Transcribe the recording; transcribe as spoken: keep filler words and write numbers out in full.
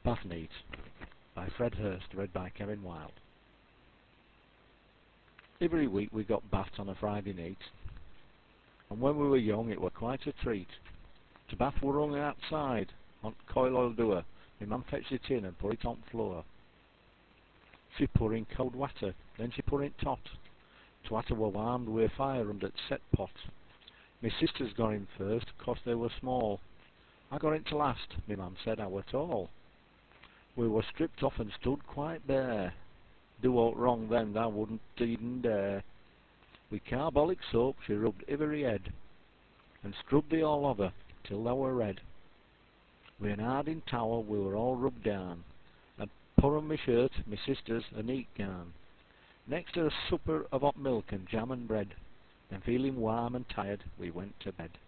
Bath Neat by Fred Hurst, read by Kevin Wilde. Every week we got baths on a Friday night, and when we were young it were quite a treat. The bath were hung outside on coil oil door. My mum fetched it in and put it on floor. She put in cold water, then she put in tot. The water were warmed with fire under the set pot. My sisters got in first, 'cause they were small. I got in to last, my mum said I were tall. We were stripped off and stood quite bare. Do aught wrong then thou wouldn't even dare. With carbolic soap she rubbed every head, and scrubbed thee all over till thou were red. With an harding towel we were all rubbed down, and put on my shirt, my sisters, a neat gown. Next a supper of hot milk and jam and bread, then feeling warm and tired we went to bed.